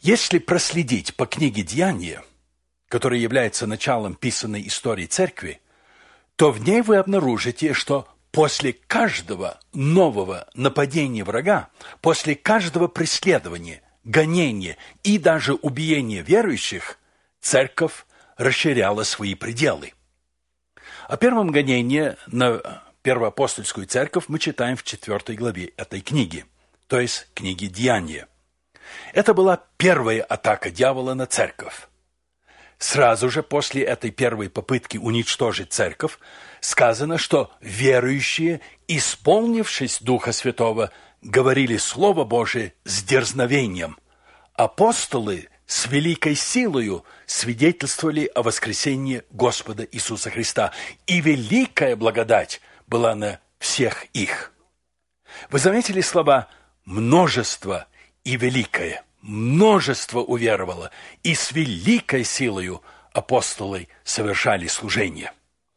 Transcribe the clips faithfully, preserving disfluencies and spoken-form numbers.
Если проследить по книге «Деяния», которая является началом писанной истории церкви, то в ней вы обнаружите, что после каждого нового нападения врага, после каждого преследования, гонения и даже убиения верующих, церковь расширяла свои пределы. О первом гонении на первоапостольскую церковь мы читаем в четвертой главе этой книги, то есть книги «Деяния». Это была первая атака дьявола на церковь. Сразу же после этой первой попытки уничтожить церковь сказано, что верующие, исполнившись Духа Святого, говорили Слово Божие с дерзновением. Апостолы с великой силою свидетельствовали о воскресении Господа Иисуса Христа, и великая благодать была на всех их. Вы заметили слова «множество» и «великое»? Множество уверовало, и с великой силою апостолы совершали служение.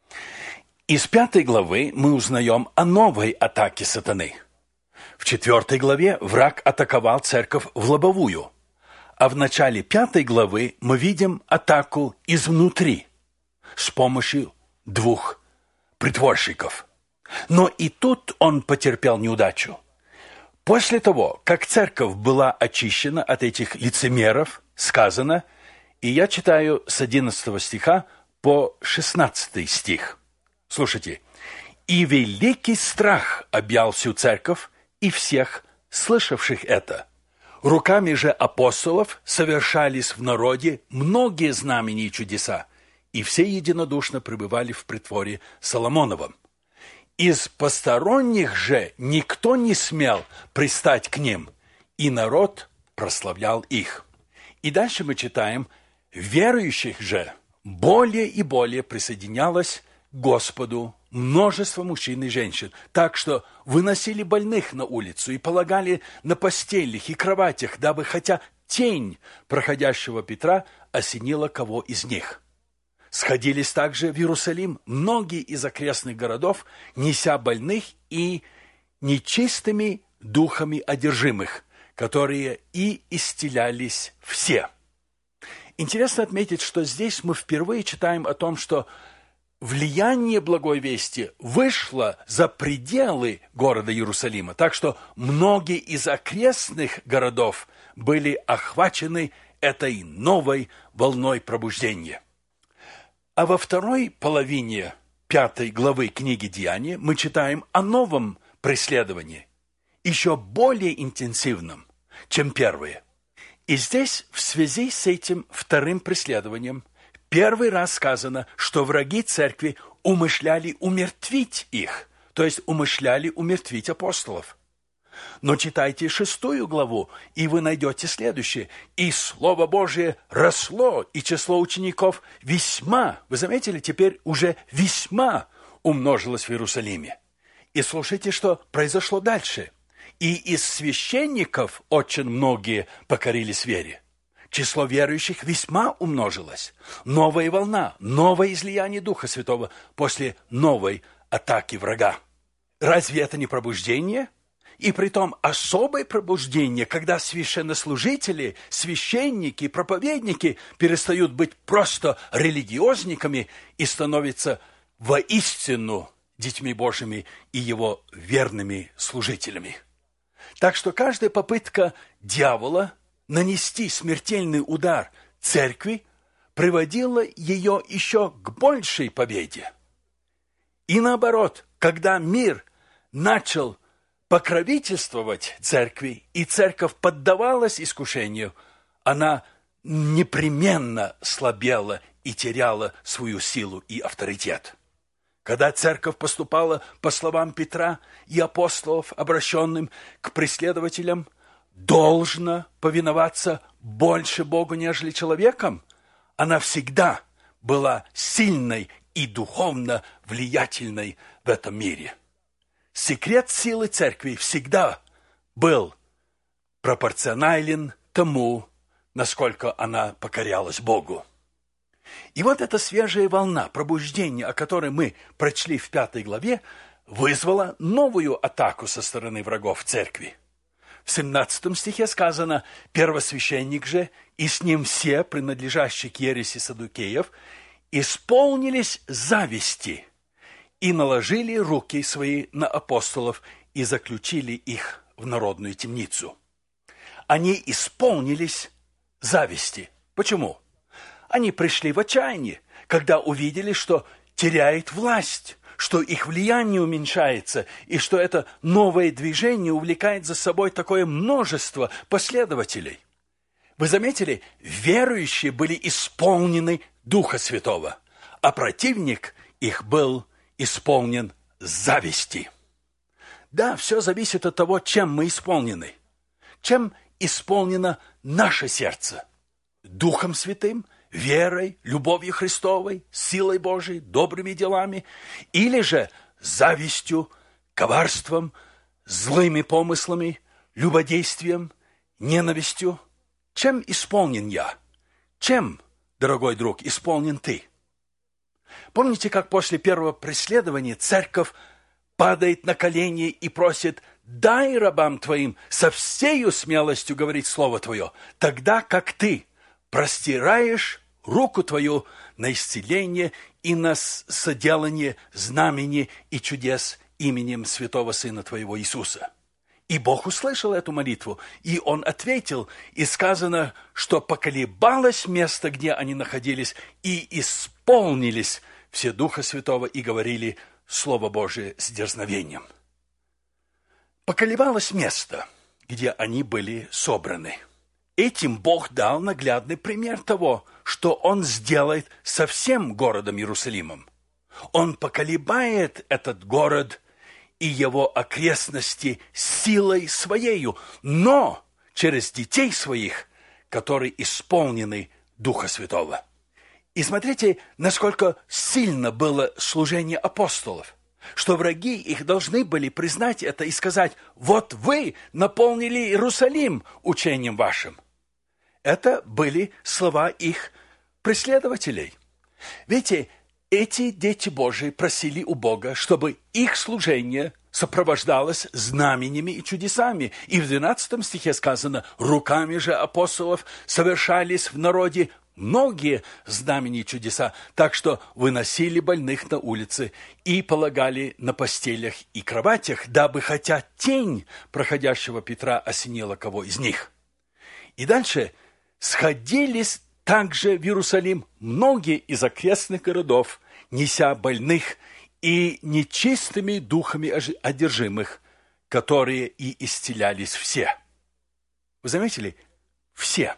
Из пятой главы мы узнаем о новой атаке сатаны. В четвертой главе враг атаковал церковь в лобовую, а в начале пятой главы мы видим атаку изнутри с помощью двух притворщиков. Но и тут он потерпел неудачу. После того, как церковь была очищена от этих лицемеров, сказано, и я читаю с одиннадцатого стиха по шестнадцатый стих. Слушайте. «И великий страх объял всю церковь и всех, слышавших это. Руками же апостолов совершались в народе многие знамения и чудеса, и все единодушно пребывали в притворе Соломоновом. Из посторонних же никто не смел пристать к ним, и народ прославлял их». И дальше мы читаем, верующих же более и более присоединялось к Господу множество мужчин и женщин, так что выносили больных на улицу и полагали на постелях и кроватях, дабы хотя тень проходящего Петра осенила кого из них. Сходились также в Иерусалим многие из окрестных городов, неся больных и нечистыми духами одержимых, которые и исцелялись все. Интересно отметить, что здесь мы впервые читаем о том, что влияние Благой Вести вышло за пределы города Иерусалима, так что многие из окрестных городов были охвачены этой новой волной пробуждения. А во второй половине пятой главы книги «Деяния» мы читаем о новом преследовании, еще более интенсивном, чем первое. И здесь в связи с этим вторым преследованием первый раз сказано, что враги церкви умышляли умертвить их, то есть умышляли умертвить апостолов. Но читайте шестую главу, и вы найдете следующее. «И Слово Божие росло, и число учеников весьма», вы заметили, теперь уже весьма умножилось в Иерусалиме. И слушайте, что произошло дальше. «И из священников очень многие покорились вере». Число верующих весьма умножилось. Новая волна, новое излияние Духа Святого после новой атаки врага. Разве это не пробуждение? И притом особое пробуждение, когда священнослужители, священники, проповедники перестают быть просто религиозниками и становятся воистину детьми Божьими и Его верными служителями. Так что каждая попытка дьявола нанести смертельный удар церкви приводила ее еще к большей победе. И наоборот, когда мир начал покровительствовать церкви, и церковь поддавалась искушению, она непременно слабела и теряла свою силу и авторитет. Когда церковь поступала по словам Петра и апостолов, обращенным к преследователям, должна повиноваться больше Богу, нежели человеком, она всегда была сильной и духовно влиятельной в этом мире. Секрет силы церкви всегда был пропорционален тому, насколько она покорялась Богу. И вот эта свежая волна пробуждения, о которой мы прочли в пятой главе, вызвала новую атаку со стороны врагов церкви. В семнадцатом стихе сказано: «Первосвященник же и с ним все, принадлежащие к ереси саддукеев, исполнились зависти и наложили руки свои на апостолов и заключили их в народную темницу». Они исполнились зависти. Почему? Они пришли в отчаяние, когда увидели, что теряет власть, что их влияние уменьшается, и что это новое движение увлекает за собой такое множество последователей. Вы заметили, верующие были исполнены Духа Святого, а противник их был исполнен зависти. Да, все зависит от того, чем мы исполнены. Чем исполнено наше сердце? Духом Святым, верой, любовью Христовой, силой Божией, добрыми делами, или же завистью, коварством, злыми помыслами, любодействием, ненавистью? Чем исполнен я? Чем, дорогой друг, исполнен ты? Помните, как после первого преследования церковь падает на колени и просит: «Дай рабам твоим со всею смелостью говорить слово твое, тогда как ты простираешь руку твою на исцеление и на соделание знамени и чудес именем святого Сына твоего Иисуса». И Бог услышал эту молитву, и Он ответил, и сказано, что поколебалось место, где они находились, и исполнились все Духа Святого и говорили Слово Божие с дерзновением. Поколебалось место, где они были собраны. Этим Бог дал наглядный пример того, что Он сделает со всем городом Иерусалимом. Он поколебает этот город и его окрестности силой своею, но через детей своих, которые исполнены Духа Святого. И смотрите, насколько сильно было служение апостолов, что враги их должны были признать это и сказать: «Вот вы наполнили Иерусалим учением вашим». Это были слова их преследователей. Видите, эти дети Божии просили у Бога, чтобы их служение сопровождалось знаменями и чудесами. И в двенадцатом стихе сказано: «Руками же апостолов совершались в народе многие знамения и чудеса, так что выносили больных на улицы и полагали на постелях и кроватях, дабы хотя тень проходящего Петра осенила кого из них». И дальше: «Сходились также в Иерусалим многие из окрестных городов, неся больных и нечистыми духами одержимых, которые и исцелялись все». Вы заметили? Все.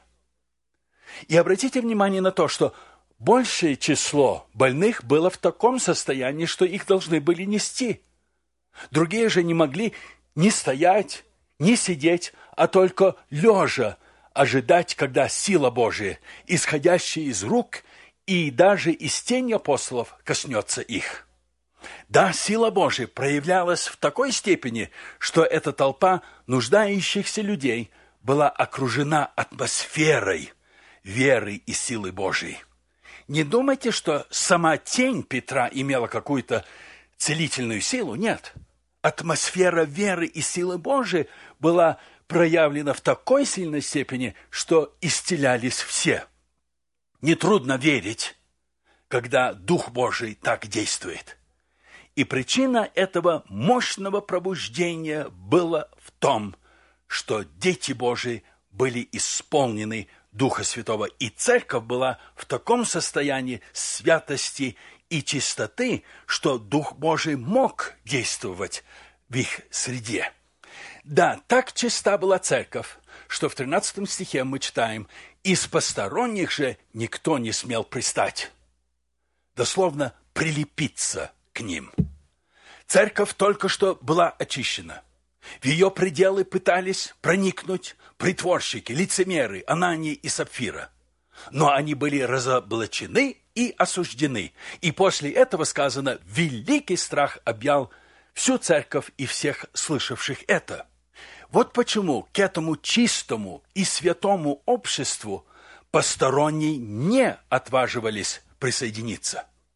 И обратите внимание на то, что большее число больных было в таком состоянии, что их должны были нести. Другие же не могли ни стоять, ни сидеть, а только лежа ожидать, когда сила Божия, исходящая из рук и даже из тени апостолов, коснется их. Да, сила Божия проявлялась в такой степени, что эта толпа нуждающихся людей была окружена атмосферой веры и силы Божией. Не думайте, что сама тень Петра имела какую-то целительную силу. Нет. Атмосфера веры и силы Божией была проявлена в такой сильной степени, что исцелялись все. Нетрудно верить, когда Дух Божий так действует. И причина этого мощного пробуждения была в том, что дети Божии были исполнены Духа Святого, и церковь была в таком состоянии святости и чистоты, что Дух Божий мог действовать в их среде. Да, так чиста была церковь, что в тринадцатом стихе мы читаем: «Из посторонних же никто не смел пристать», дословно прилепиться к ним. Церковь только что была очищена. В ее пределы пытались проникнуть притворщики, лицемеры, Анания и Сапфира. Но они были разоблачены и осуждены. И после этого сказано: великий страх объял всю церковь и всех слышавших это. Вот почему к этому чистому и святому обществу посторонние не отваживались присоединиться.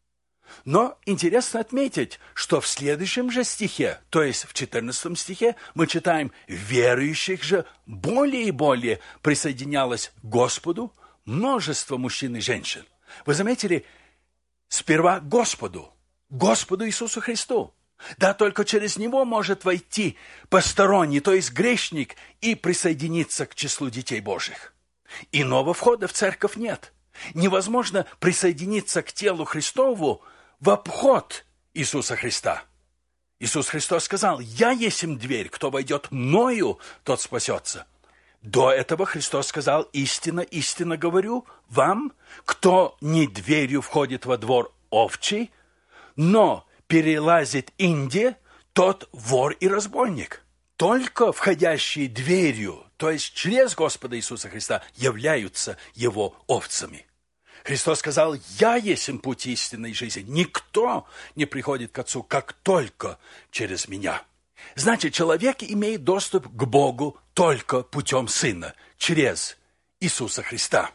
Но интересно отметить, что в следующем же стихе, то есть в четырнадцатом стихе, мы читаем: «Верующих же более и более присоединялось к Господу множество мужчин и женщин». Вы заметили, сперва Господу, Господу Иисусу Христу. Да, только через Него может войти посторонний, то есть грешник, и присоединиться к числу детей Божьих. Иного входа в церковь нет. Невозможно присоединиться к телу Христову в обход Иисуса Христа. Иисус Христос сказал: «Я есмь дверь, кто войдет мною, тот спасется». До этого Христос сказал: «Истинно, истинно говорю вам, кто не дверью входит во двор овчий, но перелазит инде, тот вор и разбойник». Только входящие дверью, то есть через Господа Иисуса Христа, являются Его овцами. Христос сказал: «Я есмь путь истинной жизни. Никто не приходит к Отцу, как только через Меня». Значит, человек имеет доступ к Богу только путем Сына, через Иисуса Христа.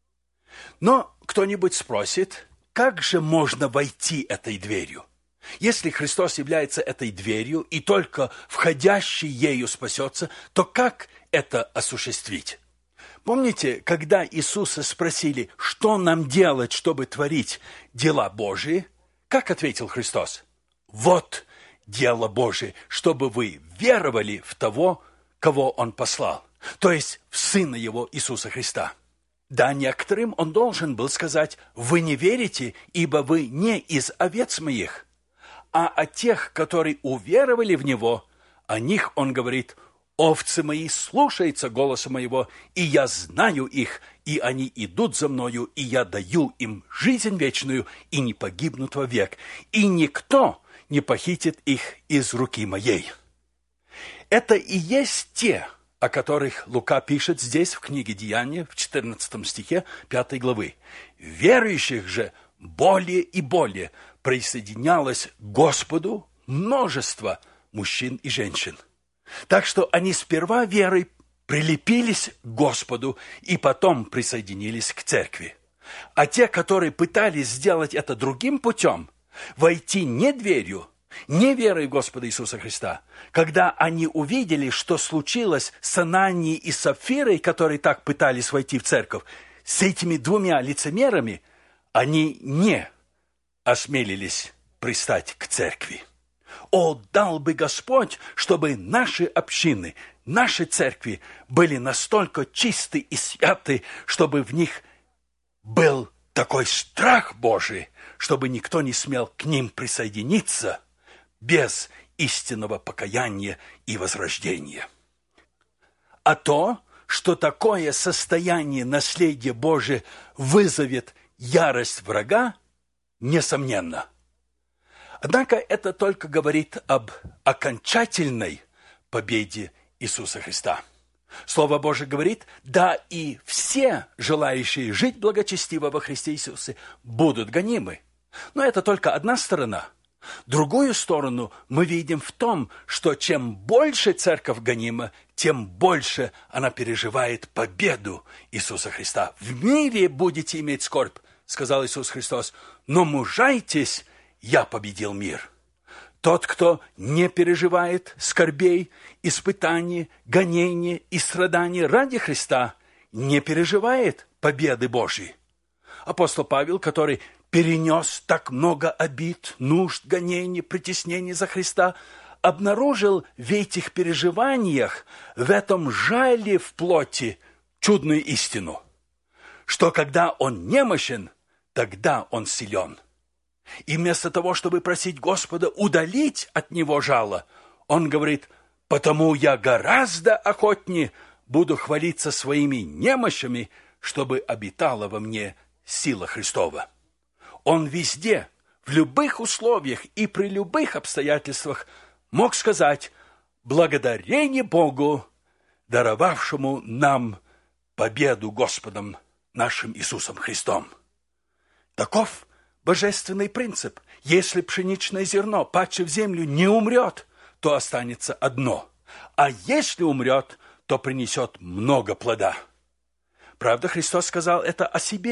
Но кто-нибудь спросит, как же можно войти этой дверью? Если Христос является этой дверью, и только входящий ею спасется, то как это осуществить? Помните, когда Иисуса спросили, что нам делать, чтобы творить дела Божии, как ответил Христос? «Вот дело Божие, чтобы вы веровали в того, кого Он послал», то есть в Сына Его Иисуса Христа. Да, некоторым Он должен был сказать: «Вы не верите, ибо вы не из овец моих». А о тех, которые уверовали в Него, о них Он говорит: «Овцы мои слушаются голоса моего, и я знаю их, и они идут за мною, и я даю им жизнь вечную, и не погибнут вовек, и никто не похитит их из руки моей». Это и есть те, о которых Лука пишет здесь, в книге Деяния, в четырнадцатом стихе пятой главы. «Верующих же более и более присоединялось к Господу множество мужчин и женщин». Так что они сперва верой прилепились к Господу и потом присоединились к церкви. А те, которые пытались сделать это другим путем, войти не дверью, не верой в Господа Иисуса Христа, когда они увидели, что случилось с Ананией и Сапфирой, которые так пытались войти в церковь, с этими двумя лицемерами, они не осмелились пристать к церкви. О, дал бы Господь, чтобы наши общины, наши церкви были настолько чисты и святы, чтобы в них был такой страх Божий, чтобы никто не смел к ним присоединиться без истинного покаяния и возрождения. А то, что такое состояние наследия Божия вызовет ярость врага, несомненно. Однако это только говорит об окончательной победе Иисуса Христа. Слово Божие говорит: да и все желающие жить благочестиво во Христе Иисусе будут гонимы. Но это только одна сторона. Другую сторону мы видим в том, что чем больше церковь гонима, тем больше она переживает победу Иисуса Христа. «В мире будете иметь скорбь», — сказал Иисус Христос, «но мужайтесь, я победил мир». Тот, кто не переживает скорбей, испытаний, гонений и страданий ради Христа, не переживает победы Божьей. Апостол Павел, который перенес так много обид, нужд, гонений, притеснений за Христа, обнаружил в этих переживаниях, в этом жале в плоти, чудную истину, что когда он немощен, тогда он силен. И вместо того, чтобы просить Господа удалить от него жало, он говорит: «Потому я гораздо охотнее буду хвалиться своими немощами, чтобы обитала во мне сила Христова». Он везде, в любых условиях и при любых обстоятельствах мог сказать: «Благодарение Богу, даровавшему нам победу Господом нашим Иисусом Христом». Таков божественный принцип. Если пшеничное зерно, падшее в землю, не умрет, то останется одно. А если умрет, то принесет много плода. Правда, Христос сказал это о себе.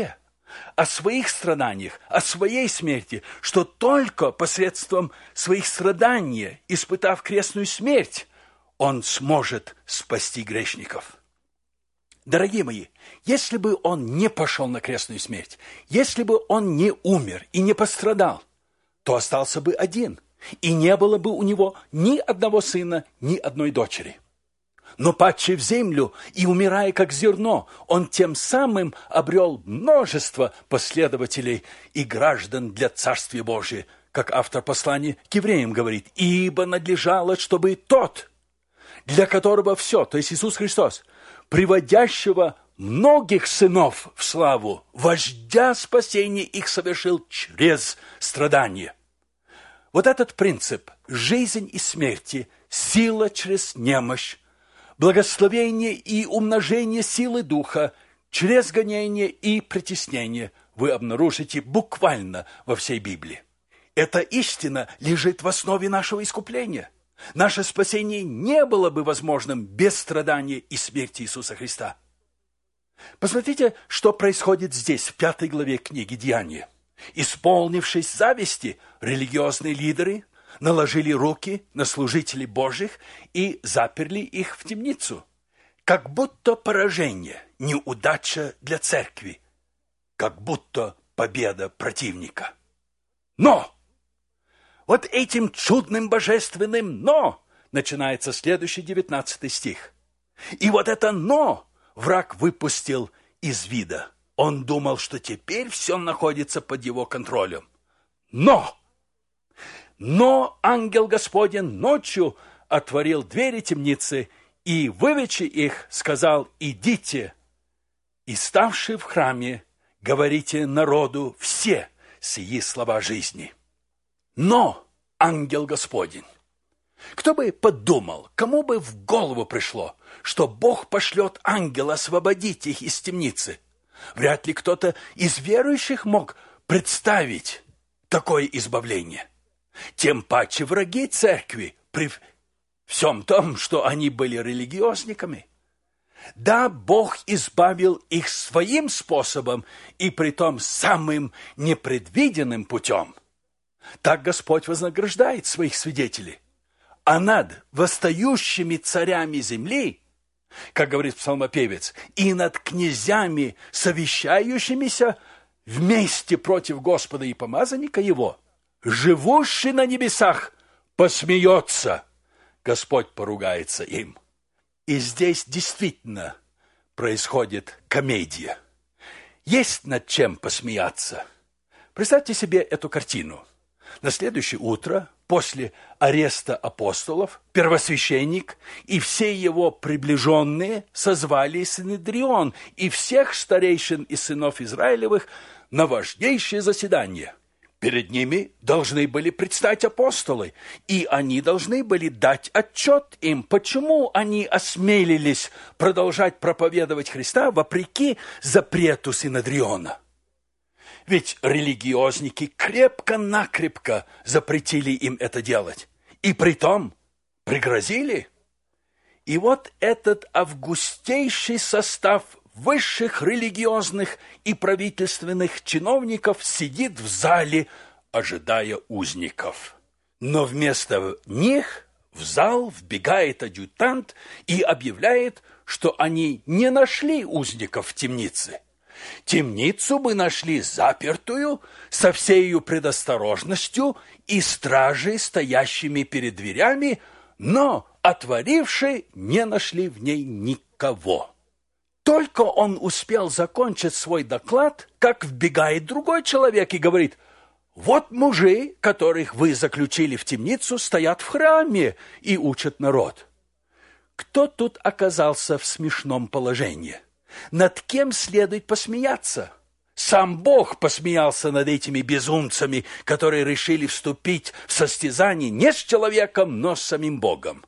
о своих страданиях, о своей смерти, что только посредством своих страданий, испытав крестную смерть, Он сможет спасти грешников. Дорогие мои, если бы Он не пошел на крестную смерть, если бы Он не умер и не пострадал, то остался бы один, и не было бы у Него ни одного сына, ни одной дочери. Но падший в землю и умирая как зерно, Он тем самым обрел множество последователей и граждан для Царствия Божия, как автор послания к евреям говорит, «Ибо надлежало, чтобы тот, для которого все, то есть Иисус Христос, приводящего многих сынов в славу, вождя спасения их совершил через страдания». Вот этот принцип жизнь и смерти, сила через немощь, благословение и умножение силы Духа через гонение и притеснение вы обнаружите буквально во всей Библии. Эта истина лежит в основе нашего искупления. Наше спасение не было бы возможным без страдания и смерти Иисуса Христа. Посмотрите, что происходит здесь, в пятой главе книги «Деяния». Исполнившись зависти, религиозные лидеры наложили руки на служителей Божьих и заперли их в темницу. Как будто поражение, неудача для церкви, как будто победа противника. Но! Вот этим чудным божественным «но» начинается следующий девятнадцатый стих. И вот это «но» враг выпустил из вида. Он думал, что теперь все находится под его контролем. Но! Но ангел Господень ночью отворил двери темницы и, выведши их, сказал: «Идите, и, ставши в храме, говорите народу все сии слова жизни». Но ангел Господень. Кто бы подумал, кому бы в голову пришло, что Бог пошлет ангела освободить их из темницы? Вряд ли кто-то из верующих мог представить такое избавление. Тем паче враги церкви при всем том, что они были религиозниками. Да, Бог избавил их своим способом и притом самым непредвиденным путем. Так Господь вознаграждает своих свидетелей. А над восстающими царями земли, как говорит псалмопевец, и над князьями, совещающимися вместе против Господа и помазанника Его, живущий на небесах посмеется, Господь поругается им. И здесь действительно происходит комедия. Есть над чем посмеяться. Представьте себе эту картину. На следующее утро, после ареста апостолов, первосвященник и все его приближенные созвали Синедрион и всех старейшин и сынов Израилевых на важнейшее заседание. Перед ними должны были предстать апостолы, и они должны были дать отчет им, почему они осмелились продолжать проповедовать Христа вопреки запрету Синедриона. Ведь религиозники крепко-накрепко запретили им это делать, и притом пригрозили. И вот этот августейший состав высших религиозных и правительственных чиновников сидит в зале, ожидая узников. Но вместо них в зал вбегает адъютант и объявляет, что они не нашли узников в темнице. Темницу мы нашли запертую, со всею предосторожностью и стражей, стоящими перед дверями, но, отворивши, не нашли в ней никого. Только он успел закончить свой доклад, как вбегает другой человек и говорит: «Вот мужи, которых вы заключили в темницу, стоят в храме и учат народ». Кто тут оказался в смешном положении? Над кем следует посмеяться? Сам Бог посмеялся над этими безумцами, которые решили вступить в состязание не с человеком, но с самим Богом.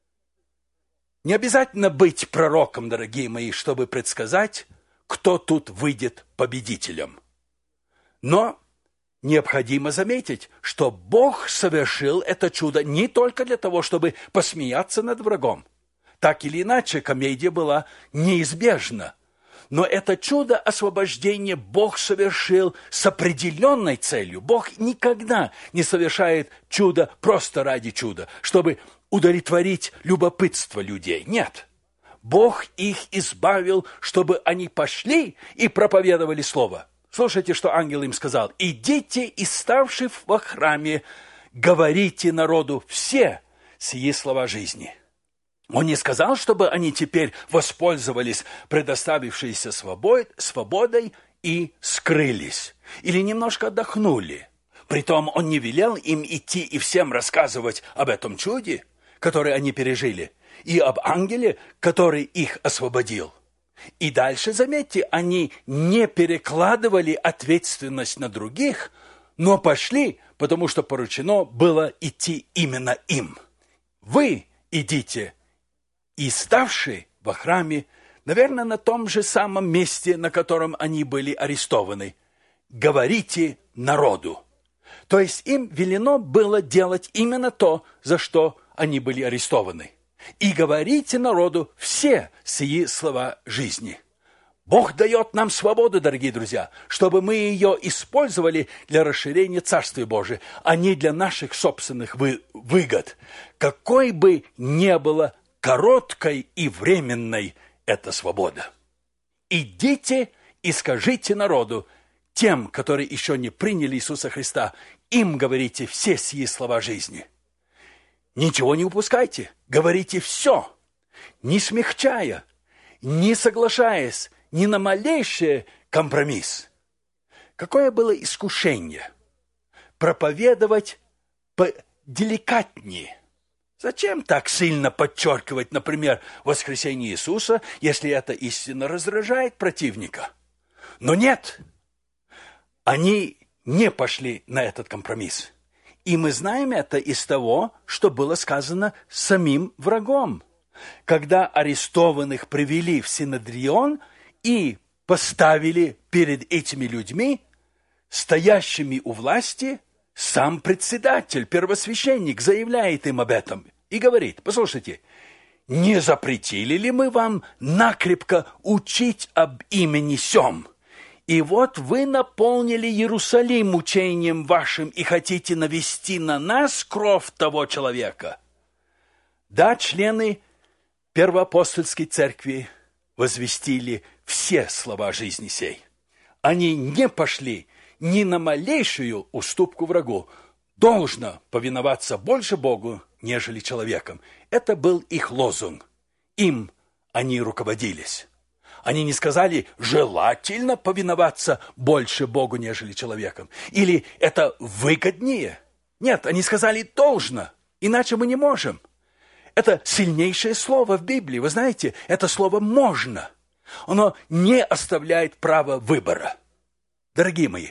Не обязательно быть пророком, дорогие мои, чтобы предсказать, кто тут выйдет победителем. Но необходимо заметить, что Бог совершил это чудо не только для того, чтобы посмеяться над врагом. Так или иначе, комедия была неизбежна. Но это чудо освобождения Бог совершил с определенной целью. Бог никогда не совершает чудо просто ради чуда, чтобы удовлетворить любопытство людей. Нет. Бог их избавил, чтобы они пошли и проповедовали Слово. Слушайте, что ангел им сказал. «Идите и, ставши во храме, говорите народу все сии слова жизни». Он не сказал, чтобы они теперь воспользовались предоставившейся свободой и скрылись, или немножко отдохнули. Притом он не велел им идти и всем рассказывать об этом чуде, которое они пережили, и об ангеле, который их освободил. И дальше, заметьте, они не перекладывали ответственность на других, но пошли, потому что поручено было идти именно им. Вы идите, и ставшие во храме, наверное, на том же самом месте, на котором они были арестованы, говорите народу. То есть им велено было делать именно то, за что они были арестованы. И говорите народу все сии слова жизни. Бог дает нам свободу, дорогие друзья, чтобы мы ее использовали для расширения Царствия Божия, а не для наших собственных вы- выгод. Какой бы ни было короткой и временной эта свобода. Идите и скажите народу, тем, которые еще не приняли Иисуса Христа, им говорите все сии слова жизни. Ничего не упускайте, говорите все, не смягчая, не соглашаясь ни на малейший компромисс. Какое было искушение проповедовать поделикатнее. Зачем так сильно подчеркивать, например, воскресение Иисуса, если эта истина раздражает противника? Но нет, они не пошли на этот компромисс. И мы знаем это из того, что было сказано самим врагом. Когда арестованных привели в Синедрион и поставили перед этими людьми, стоящими у власти, сам председатель, первосвященник заявляет им об этом и говорит: послушайте, не запретили ли мы вам накрепко учить об имени сем? И вот вы наполнили Иерусалим учением вашим и хотите навести на нас кровь того человека. Да, члены Первоапостольской церкви возвестили все слова жизни сей. Они не пошли ни на малейшую уступку врагу. Должно повиноваться больше Богу, нежели человеком. Это был их лозунг. Им они руководились. Они не сказали, желательно повиноваться больше Богу, нежели человеком. Или это выгоднее. Нет, они сказали, должно, иначе мы не можем. Это сильнейшее слово в Библии. Вы знаете, это слово «можно». Оно не оставляет права выбора. Дорогие мои,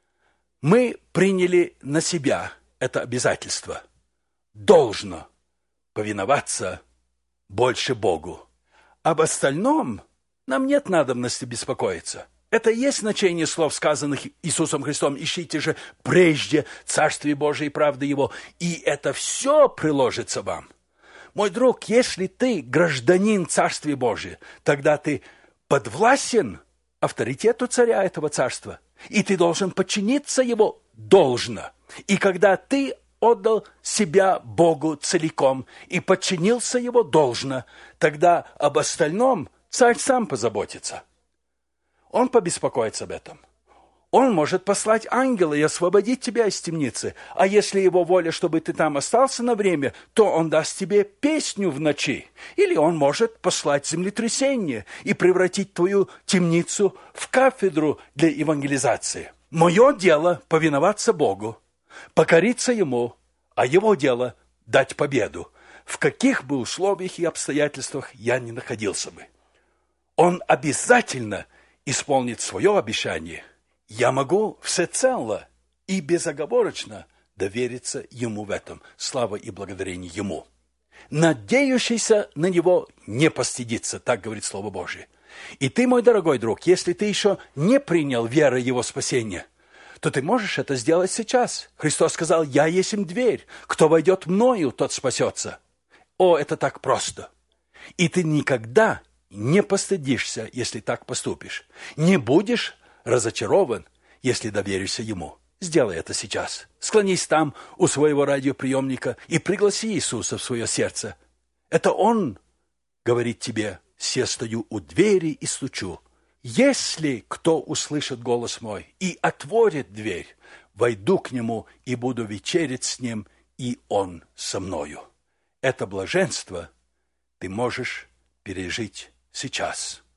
мы приняли на себя это обязательство. Должно повиноваться больше Богу. Об остальном нам нет надобности беспокоиться. Это и есть значение слов, сказанных Иисусом Христом. Ищите же прежде Царствие Божие и правды Его, и это все приложится вам. Мой друг, если ты гражданин Царствия Божия, тогда ты подвластен авторитету царя этого царства, и ты должен подчиниться его должно. И когда ты отдал себя Богу целиком и подчинился его должно, тогда об остальном царь сам позаботится. Он побеспокоится об этом. Он может послать ангела и освободить тебя из темницы. А если его воля, чтобы ты там остался на время, то он даст тебе песню в ночи. Или он может послать землетрясение и превратить твою темницу в кафедру для евангелизации. Мое дело повиноваться Богу, покориться Ему, а Его дело дать победу, в каких бы условиях и обстоятельствах я ни находился бы. Он обязательно исполнит свое обещание. Я могу всецело и безоговорочно довериться Ему в этом. Слава и благодарение Ему. Надеющийся на Него не постыдится, так говорит Слово Божие. И ты, мой дорогой друг, если ты еще не принял веры Его спасения, то ты можешь это сделать сейчас. Христос сказал, я есть им дверь. Кто войдет мною, тот спасется. О, это так просто. И ты никогда не постыдишься, если так поступишь. Не будешь разочарован, если доверишься Ему. Сделай это сейчас. Склонись там у своего радиоприемника и пригласи Иисуса в свое сердце. Это Он говорит тебе: «Се стою у двери и стучу. Если кто услышит голос мой и отворит дверь, войду к нему и буду вечерять с ним, и он со мною». Это блаженство ты можешь пережить сейчас.